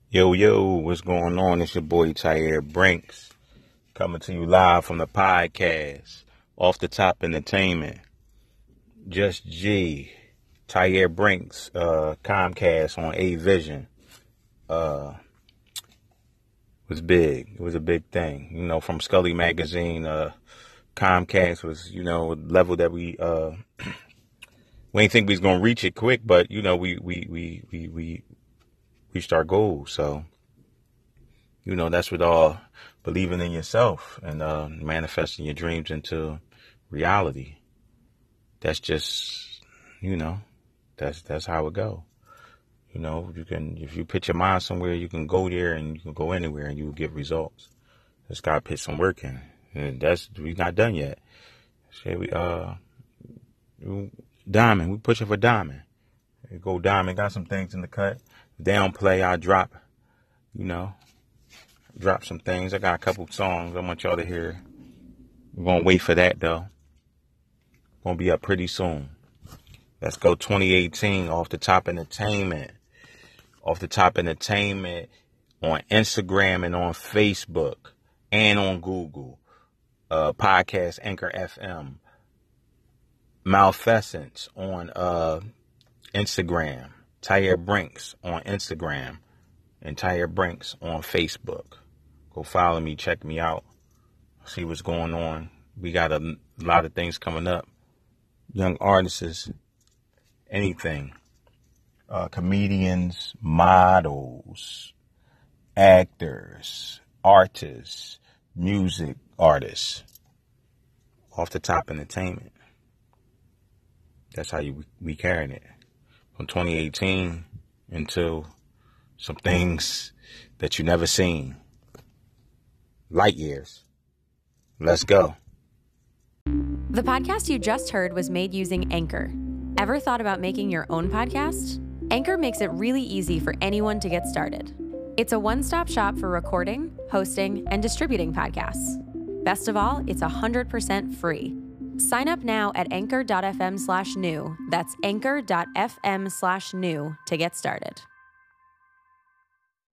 Yo, what's going on? It's your boy Tyre Brinks coming to you live from the podcast, Off the Top Entertainment. Just G, Tyre Brinks, Comcast on A Vision. Was big. It was a big thing. You know, from Scully Magazine, Comcast was, a level that we didn't think we was gonna reach it quick, but we reached our goals. So, that's what all believing in yourself and manifesting your dreams into reality. That's just, that's how it go. If you put your mind somewhere, you can go there and you can go anywhere and you will get results. Just gotta put some work in. And we're not done yet. Say diamond, we pushing for diamond. Go diamond, got some things in the cut. Downplay, I drop some things. I got a couple songs I want y'all to hear. We're gonna wait for that though. Gonna be up pretty soon. Let's go 2018 Off the Top Entertainment. Off the Top Entertainment on Instagram and on Facebook and on Google. Podcast Anchor FM. Malfeasance on Instagram. Tyre Brinks on Instagram and Tyre Brinks on Facebook. Go follow me, check me out, see what's going on. We got a lot of things coming up. Young artists, anything. Comedians, models, actors, artists, music artists. Off the Top Entertainment. That's how we carrying it. From 2018 until some things that you never seen. Light years. Let's go. The podcast you just heard was made using Anchor. Ever thought about making your own podcast? Anchor makes it really easy for anyone to get started. It's a one-stop shop for recording, hosting, and distributing podcasts. Best of all, it's 100% free. Sign up now at anchor.fm/new. That's anchor.fm/new to get started.